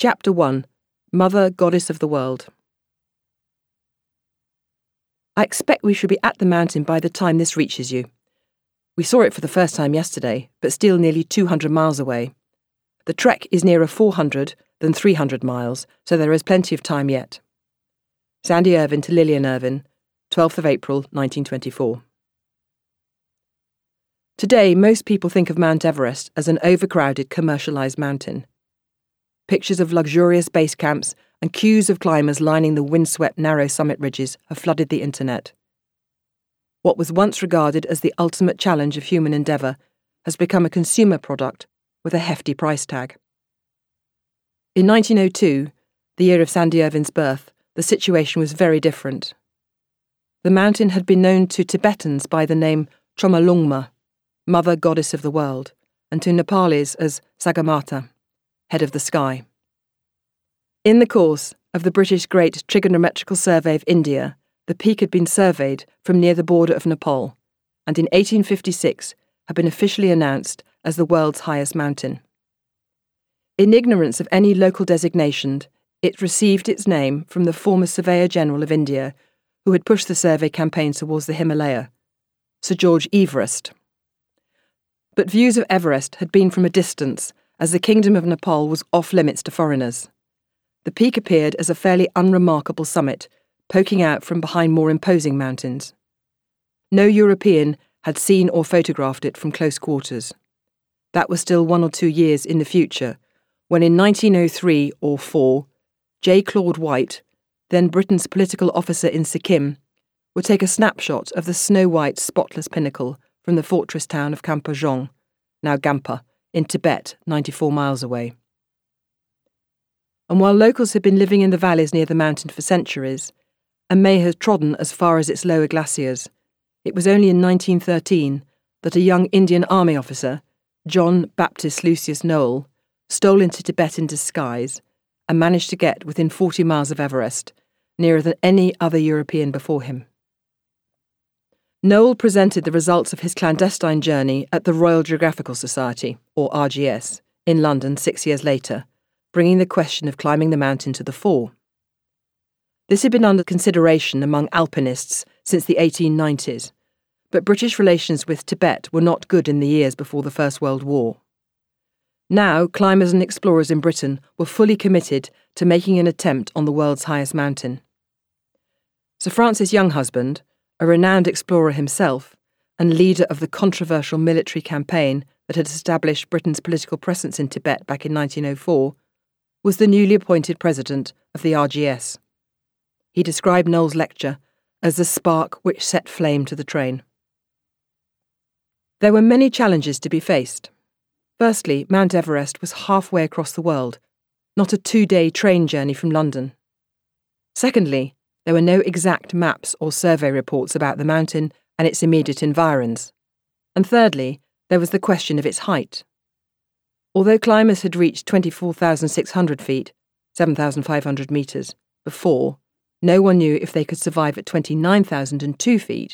Chapter 1. Mother, Goddess of the World. I expect we should be at the mountain by the time this reaches you. We saw it for the first time yesterday, but still nearly 200 miles away. The trek is nearer 400 than 300 miles, so there is plenty of time yet. Sandy Irvine to Lillian Irvine, 12th of April, 1924. Today, most people think of Mount Everest as an overcrowded, commercialised mountain. Pictures of luxurious base camps and queues of climbers lining the windswept narrow summit ridges have flooded the internet. What was once regarded as the ultimate challenge of human endeavour has become a consumer product with a hefty price tag. In 1902, the year of Sandy Irvine's birth, the situation was very different. The mountain had been known to Tibetans by the name Chomolungma, Mother Goddess of the World, and to Nepalis as Sagarmatha, Head of the Sky. In the course of the British Great Trigonometrical Survey of India, the peak had been surveyed from near the border of Nepal, and in 1856 had been officially announced as the world's highest mountain. In ignorance of any local designation, it received its name from the former Surveyor General of India, who had pushed the survey campaign towards the Himalaya, Sir George Everest. But views of Everest had been from a distance, as the Kingdom of Nepal was off-limits to foreigners. The peak appeared as a fairly unremarkable summit, poking out from behind more imposing mountains. No European had seen or photographed it from close quarters. That was still 1 or 2 years in the future, when in 1903 or 4, J. Claude White, then Britain's political officer in Sikkim, would take a snapshot of the snow-white, spotless pinnacle from the fortress town of Kampojong, now Gampa, in Tibet, 94 miles away. And while locals had been living in the valleys near the mountain for centuries, and may have trodden as far as its lower glaciers, it was only in 1913 that a young Indian army officer, John Baptist Lucius Noel, stole into Tibet in disguise and managed to get within 40 miles of Everest, nearer than any other European before him. Noel presented the results of his clandestine journey at the Royal Geographical Society, or RGS, in London 6 years later, bringing the question of climbing the mountain to the fore. This had been under consideration among alpinists since the 1890s, but British relations with Tibet were not good in the years before the First World War. Now, climbers and explorers in Britain were fully committed to making an attempt on the world's highest mountain. Sir Francis Younghusband, a renowned explorer himself and leader of the controversial military campaign that had established Britain's political presence in Tibet back in 1904, was the newly appointed president of the RGS. He described Noel's lecture as the spark which set flame to the train. There were many challenges to be faced. Firstly, Mount Everest was halfway across the world, not a 2-day train journey from London. Secondly, there were no exact maps or survey reports about the mountain and its immediate environs. And thirdly, there was the question of its height. Although climbers had reached 24,600 feet, 7,500 metres, before, no one knew if they could survive at 29,002 feet,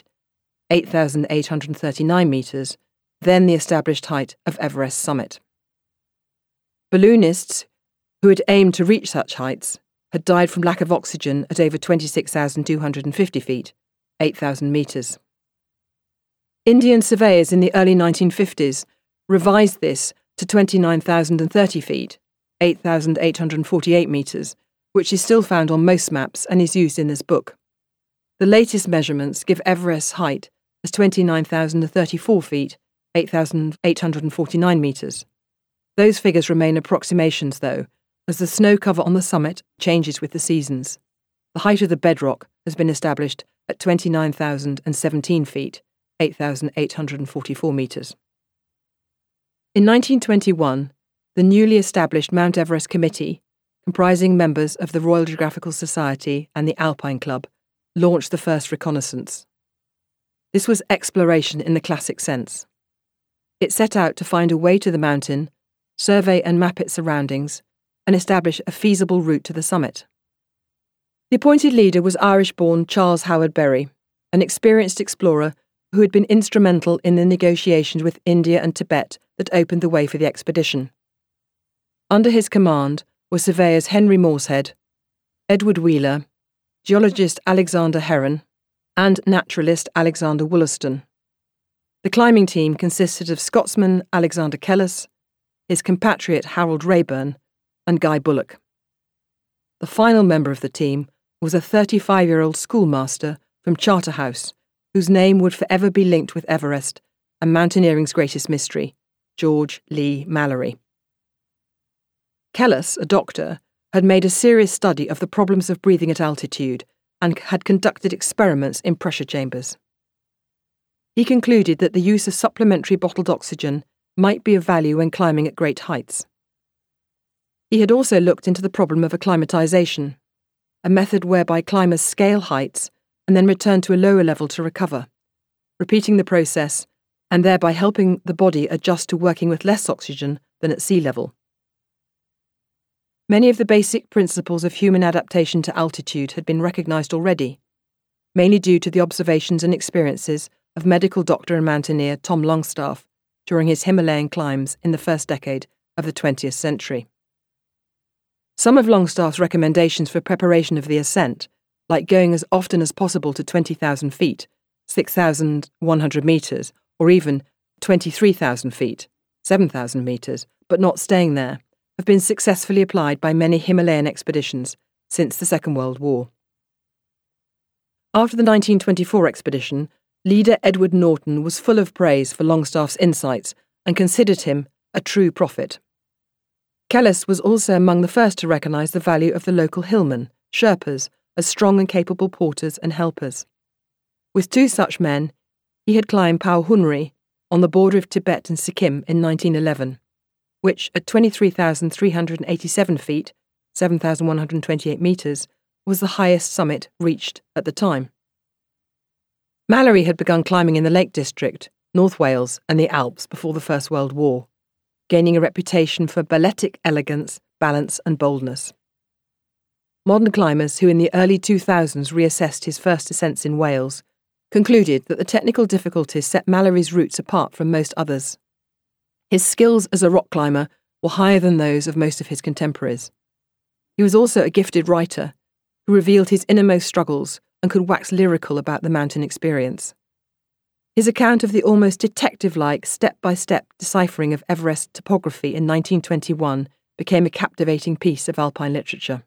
8,839 metres, then the established height of Everest's summit. Balloonists, who had aimed to reach such heights, had died from lack of oxygen at over 26,250 feet, 8,000 metres. Indian surveyors in the early 1950s revised this to 29,030 feet, 8,848 metres, which is still found on most maps and is used in this book. The latest measurements give Everest's height as 29,034 feet, 8,849 metres. Those figures remain approximations, though, as the snow cover on the summit changes with the seasons. The height of the bedrock has been established at 29,017 feet, 8,844 metres. In 1921, the newly established Mount Everest Committee, comprising members of the Royal Geographical Society and the Alpine Club, launched the first reconnaissance. This was exploration in the classic sense. It set out to find a way to the mountain, survey and map its surroundings, and establish a feasible route to the summit. The appointed leader was Irish-born Charles Howard Berry, an experienced explorer who had been instrumental in the negotiations with India and Tibet that opened the way for the expedition. Under his command, were surveyors Henry Morshead, Edward Wheeler, geologist Alexander Heron, and naturalist Alexander Wollaston. The climbing team consisted of Scotsman Alexander Kellis, his compatriot Harold Rayburn, and Guy Bullock. The final member of the team was a 35-year-old schoolmaster from Charterhouse, whose name would forever be linked with Everest and mountaineering's greatest mystery, George Lee Mallory. Kellis, a doctor, had made a serious study of the problems of breathing at altitude and had conducted experiments in pressure chambers. He concluded that the use of supplementary bottled oxygen might be of value when climbing at great heights. He had also looked into the problem of acclimatization, a method whereby climbers scale heights and then return to a lower level to recover, repeating the process and thereby helping the body adjust to working with less oxygen than at sea level. Many of the basic principles of human adaptation to altitude had been recognized already, mainly due to the observations and experiences of medical doctor and mountaineer Tom Longstaff during his Himalayan climbs in the first decade of the 20th century. Some of Longstaff's recommendations for preparation of the ascent, like going as often as possible to 20,000 feet, 6,100 metres, or even 23,000 feet, 7,000 metres, but not staying there, have been successfully applied by many Himalayan expeditions since the Second World War. After the 1924 expedition, leader Edward Norton was full of praise for Longstaff's insights and considered him a true prophet. Kellis was also among the first to recognise the value of the local hillmen, Sherpas, as strong and capable porters and helpers. With two such men, he had climbed Paohunri on the border of Tibet and Sikkim in 1911, which at 23,387 feet, 7,128 metres, was the highest summit reached at the time. Mallory had begun climbing in the Lake District, North Wales and the Alps before the First World War, gaining a reputation for balletic elegance, balance and boldness. Modern climbers who in the early 2000s reassessed his first ascents in Wales concluded that the technical difficulties set Mallory's routes apart from most others. His skills as a rock climber were higher than those of most of his contemporaries. He was also a gifted writer who revealed his innermost struggles and could wax lyrical about the mountain experience. His account of the almost detective-like step-by-step deciphering of Everest topography in 1921 became a captivating piece of alpine literature.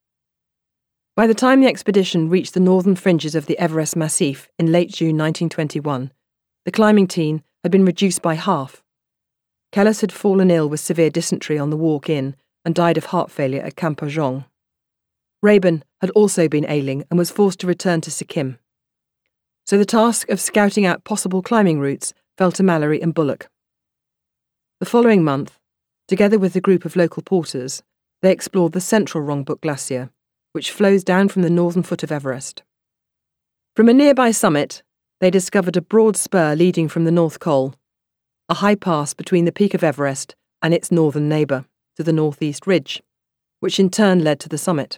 By the time the expedition reached the northern fringes of the Everest Massif in late June 1921, the climbing team had been reduced by half. Kellis had fallen ill with severe dysentery on the walk in and died of heart failure at Kampajong. Rayburn had also been ailing and was forced to return to Sikkim. So the task of scouting out possible climbing routes fell to Mallory and Bullock. The following month, together with a group of local porters, they explored the central Rongbuk Glacier, which flows down from the northern foot of Everest. From a nearby summit, they discovered a broad spur leading from the North Col, a high pass between the peak of Everest and its northern neighbour, to the northeast ridge, which in turn led to the summit.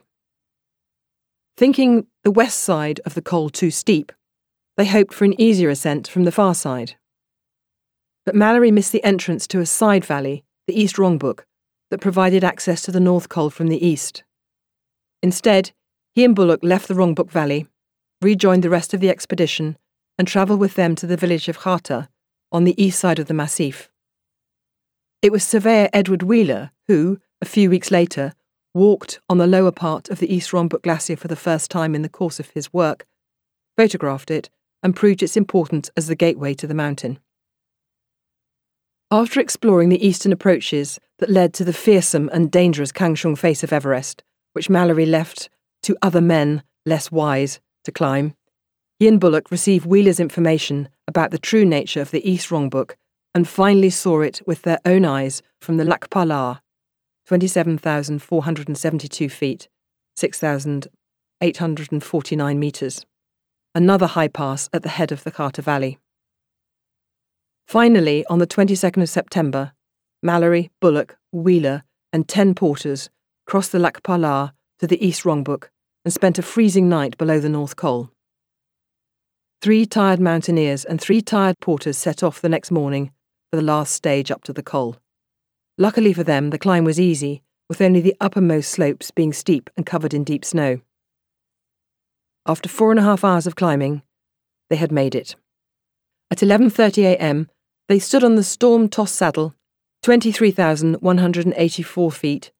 Thinking the west side of the col too steep, they hoped for an easier ascent from the far side. But Mallory missed the entrance to a side valley, the East Rongbuk, that provided access to the North Col from the east. Instead, he and Bullock left the Rongbuk Valley, rejoined the rest of the expedition, and travelled with them to the village of Khata, on the east side of the Massif. It was surveyor Edward Wheeler who, a few weeks later, walked on the lower part of the East Rongbuk Glacier for the first time in the course of his work, photographed it, and proved its importance as the gateway to the mountain. After exploring the eastern approaches that led to the fearsome and dangerous Kangshung face of Everest, which Mallory left to other men less wise to climb, he and Bullock received Wheeler's information about the true nature of the East Rongbuk and finally saw it with their own eyes from the Lakpa La, 27,472 feet, 6,849 metres, another high pass at the head of the Khata Valley. Finally, on the 22nd of September, Mallory, Bullock, Wheeler and 10 porters crossed the Lakpa La to the East Rongbuk and spent a freezing night below the North Col. 3 tired mountaineers and 3 tired porters set off the next morning for the last stage up to the col. Luckily for them, the climb was easy, with only the uppermost slopes being steep and covered in deep snow. After 4.5 hours of climbing, they had made it. At 11:30 a.m., they stood on the storm-tossed saddle, 23,184 feet,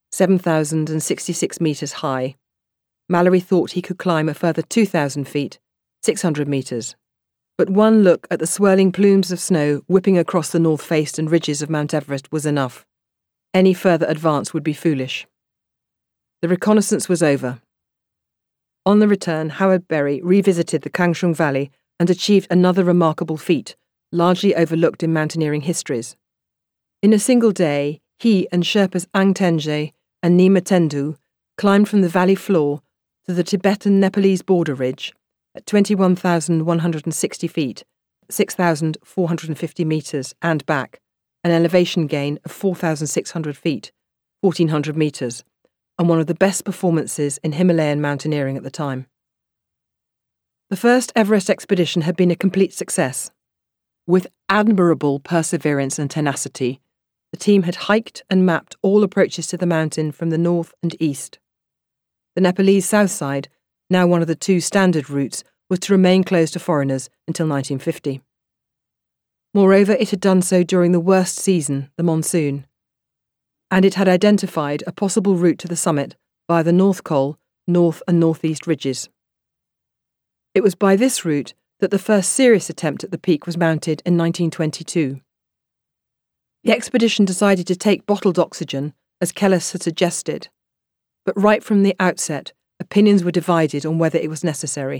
7,066 metres high. Mallory thought he could climb a further 2,000 feet, 600 metres. But one look at the swirling plumes of snow whipping across the north face and ridges of Mount Everest was enough. Any further advance would be foolish. The reconnaissance was over. On the return, Howard Berry revisited the Kangshung Valley and achieved another remarkable feat, largely overlooked in mountaineering histories. In a single day, he and Sherpas Ang Tenje and Nima Tendu climbed from the valley floor to the Tibetan-Nepalese border ridge at 21,160 feet, 6,450 metres, and back, an elevation gain of 4,600 feet, 1,400 metres, and one of the best performances in Himalayan mountaineering at the time. The first Everest expedition had been a complete success. With admirable perseverance and tenacity, the team had hiked and mapped all approaches to the mountain from the north and east. The Nepalese south side, now one of the two standard routes, was to remain closed to foreigners until 1950. Moreover, it had done so during the worst season, the monsoon, and it had identified a possible route to the summit via the North Col, north and northeast ridges. It was by this route that the first serious attempt at the peak was mounted in 1922. The expedition decided to take bottled oxygen, as Kellis had suggested, but right from the outset, opinions were divided on whether it was necessary.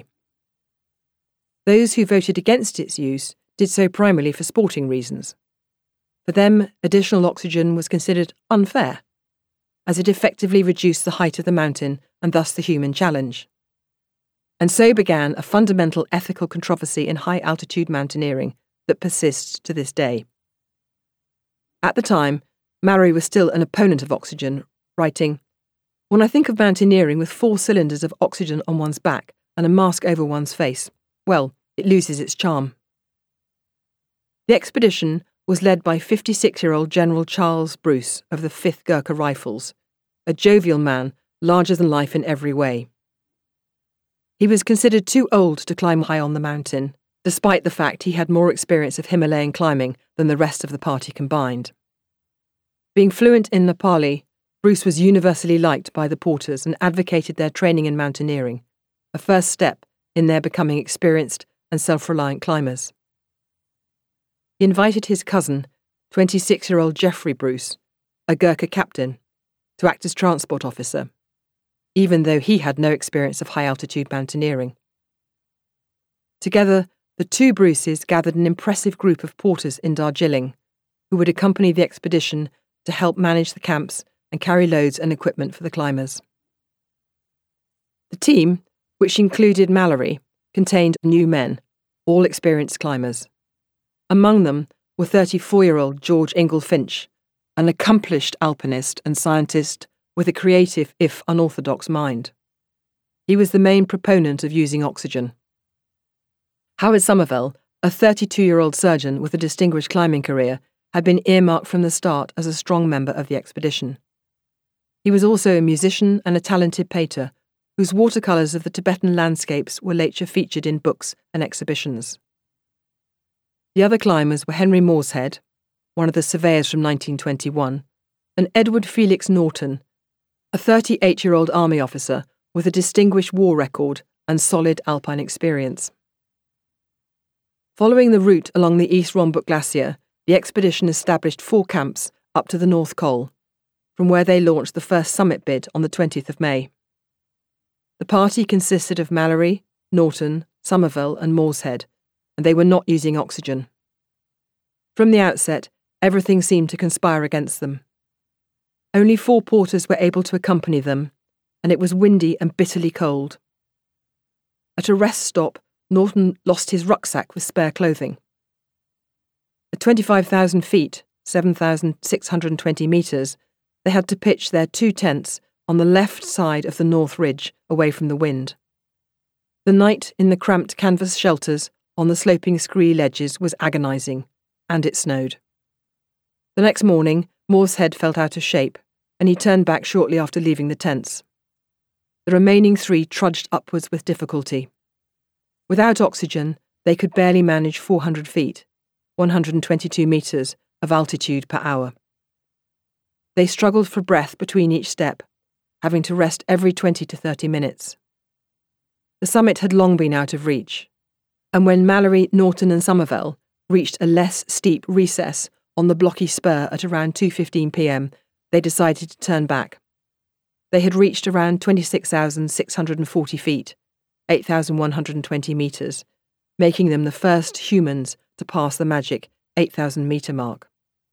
Those who voted against its use did so primarily for sporting reasons. For them, additional oxygen was considered unfair, as it effectively reduced the height of the mountain and thus the human challenge. And so began a fundamental ethical controversy in high-altitude mountaineering that persists to this day. At the time, Mallory was still an opponent of oxygen, writing, "When I think of mountaineering with 4 cylinders of oxygen on one's back and a mask over one's face, well, it loses its charm." The expedition was led by 56-year-old General Charles Bruce of the 5th Gurkha Rifles, a jovial man, larger than life in every way. He was considered too old to climb high on the mountain, despite the fact he had more experience of Himalayan climbing than the rest of the party combined. Being fluent in Nepali, Bruce was universally liked by the porters and advocated their training in mountaineering, a first step in their becoming experienced and self-reliant climbers. He invited his cousin, 26-year-old Geoffrey Bruce, a Gurkha captain, to act as transport officer, even though he had no experience of high-altitude mountaineering. Together, the two Bruces gathered an impressive group of porters in Darjeeling, who would accompany the expedition to help manage the camps and carry loads and equipment for the climbers. The team, which included Mallory, contained new men, all experienced climbers. Among them were 34-year-old George Ingle Finch, an accomplished alpinist and scientist with a creative, if unorthodox, mind. He was the main proponent of using oxygen. Howard Somervell, a 32-year-old surgeon with a distinguished climbing career, had been earmarked from the start as a strong member of the expedition. He was also a musician and a talented painter, whose watercolours of the Tibetan landscapes were later featured in books and exhibitions. The other climbers were Henry Morshead, one of the surveyors from 1921, and Edward Felix Norton, a 38-year-old army officer with a distinguished war record and solid alpine experience. Following the route along the East Rongbuk Glacier, the expedition established 4 camps up to the North Col, from where they launched the first summit bid on the 20th of May. The party consisted of Mallory, Norton, Somervell and Morshead, and they were not using oxygen. From the outset, everything seemed to conspire against them. Only 4 porters were able to accompany them, and it was windy and bitterly cold. At a rest stop, Norton lost his rucksack with spare clothing. At 25,000 feet, 7,620 metres, they had to pitch their 2 tents on the left side of the North Ridge, away from the wind. The night in the cramped canvas shelters on the sloping scree ledges was agonising, and it snowed. The next morning, Morshead felt out of shape, and he turned back shortly after leaving the tents. The remaining 3 trudged upwards with difficulty. Without oxygen, they could barely manage 400 feet, 122 metres, of altitude per hour. They struggled for breath between each step, having to rest every 20 to 30 minutes. The summit had long been out of reach, and when Mallory, Norton and Somervell reached a less steep recess on the blocky spur at around 2:15 p.m, they decided to turn back. They had reached around 26,640 feet, 8,120 metres, making them the first humans to pass the magic 8,000-metre mark.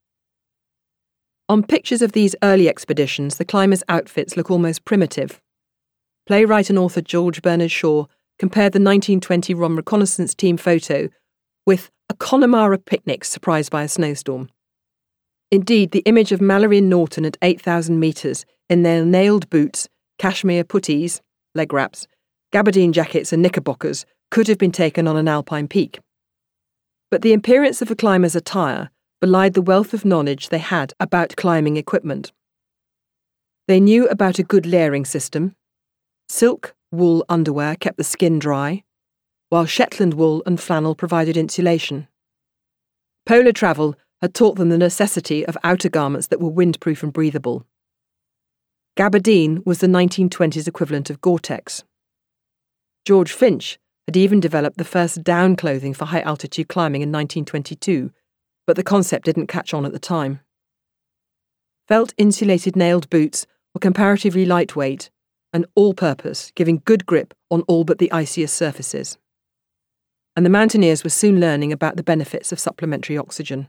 On pictures of these early expeditions, the climbers' outfits look almost primitive. Playwright and author George Bernard Shaw compared the 1920 ROM reconnaissance team photo with a Connemara picnic surprised by a snowstorm. Indeed, the image of Mallory and Norton at 8,000 metres in their nailed boots, cashmere puttees, leg wraps, gabardine jackets and knickerbockers could have been taken on an alpine peak. But the appearance of the climbers' attire belied the wealth of knowledge they had about climbing equipment. They knew about a good layering system. Silk, wool underwear kept the skin dry, while Shetland wool and flannel provided insulation. Polar travel had taught them the necessity of outer garments that were windproof and breathable. Gabardine was the 1920s equivalent of Gore-Tex. George Finch had even developed the first down clothing for high-altitude climbing in 1922, but the concept didn't catch on at the time. Felt-insulated nailed boots were comparatively lightweight and all-purpose, giving good grip on all but the iciest surfaces. And the mountaineers were soon learning about the benefits of supplementary oxygen.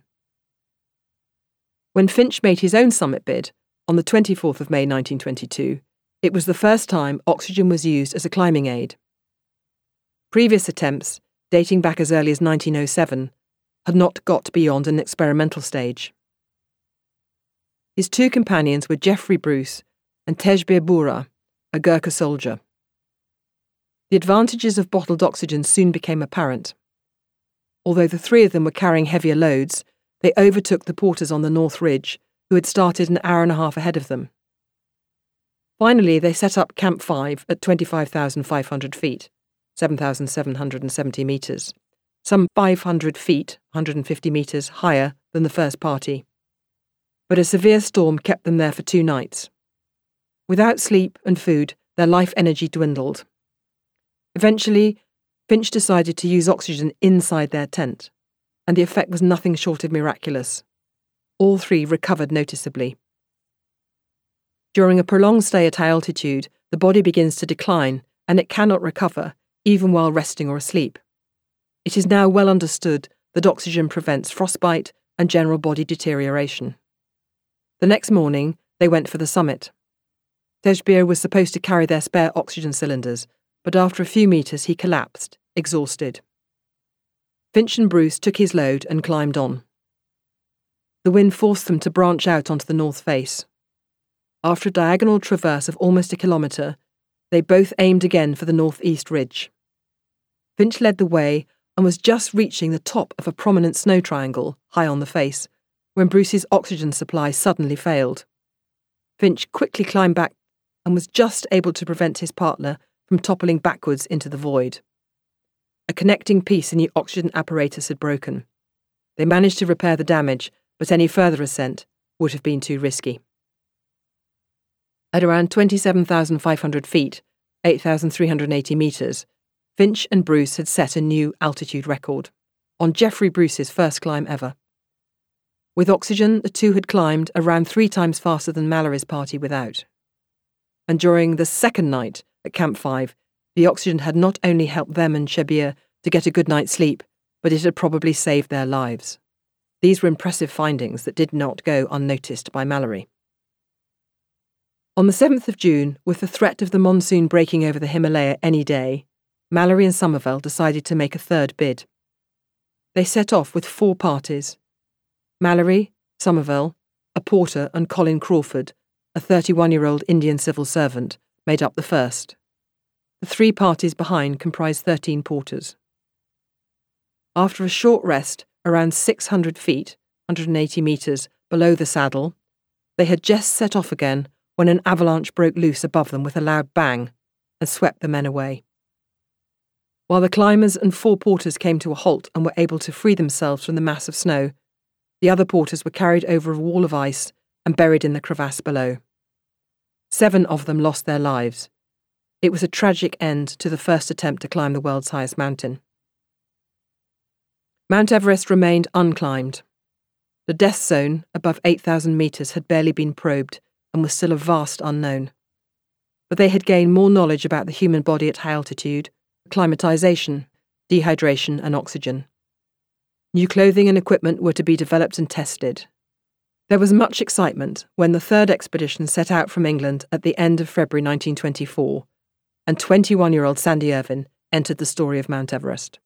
When Finch made his own summit bid, on the 24th of May 1922, it was the first time oxygen was used as a climbing aid. Previous attempts, dating back as early as 1907, had not got beyond an experimental stage. His 2 companions were Geoffrey Bruce and Tejbir Bura, a Gurkha soldier. The advantages of bottled oxygen soon became apparent. Although the 3 of them were carrying heavier loads, they overtook the porters on the North Ridge, who had started an hour and a half ahead of them. Finally, they set up Camp 5 at 25,500 feet, 7,770 metres, some 500 feet, 150 metres, higher than the first party. But a severe storm kept them there for 2 nights. Without sleep and food, their life energy dwindled. Eventually, Finch decided to use oxygen inside their tent, and the effect was nothing short of miraculous. All 3 recovered noticeably. During a prolonged stay at high altitude, the body begins to decline, and it cannot recover, even while resting or asleep. It is now well understood that oxygen prevents frostbite and general body deterioration. The next morning, they went for the summit. Tejbir was supposed to carry their spare oxygen cylinders, but after a few metres he collapsed, exhausted. Finch and Bruce took his load and climbed on. The wind forced them to branch out onto the north face. After a diagonal traverse of almost a kilometre, they both aimed again for the northeast ridge. Finch led the way and was just reaching the top of a prominent snow triangle, high on the face, when Bruce's oxygen supply suddenly failed. Finch quickly climbed back and was just able to prevent his partner from toppling backwards into the void. A connecting piece in the oxygen apparatus had broken. They managed to repair the damage, but any further ascent would have been too risky. At around 27,500 feet, 8,380 metres, Finch and Bruce had set a new altitude record, on Geoffrey Bruce's first climb ever. With oxygen, the 2 had climbed around 3 times faster than Mallory's party without. And during the second night at Camp 5, the oxygen had not only helped them and Tejbir to get a good night's sleep, but it had probably saved their lives. These were impressive findings that did not go unnoticed by Mallory. On the 7th of June, with the threat of the monsoon breaking over the Himalaya any day, Mallory and Somervell decided to make a 3rd bid. They set off with 4 parties. Mallory, Somervell, a porter and Colin Crawford, a 31-year-old Indian civil servant, made up the first. The 3 parties behind comprised 13 porters. After a short rest, around 600 feet, 180 metres, below the saddle, They had just set off again when an avalanche broke loose above them with a loud bang and swept the men away. While the climbers and 4 porters came to a halt and were able to free themselves from the mass of snow, the other porters were carried over a wall of ice and buried in the crevasse below. 7 of them lost their lives. It was a tragic end to the first attempt to climb the world's highest mountain. Mount Everest remained unclimbed. The death zone above 8,000 metres had barely been probed and was still a vast unknown. But they had gained more knowledge about the human body at high altitude, acclimatization, dehydration and oxygen. New clothing and equipment were to be developed and tested. There was much excitement when the 3rd expedition set out from England at the end of February 1924, and 21-year-old Sandy Irvine entered the story of Mount Everest.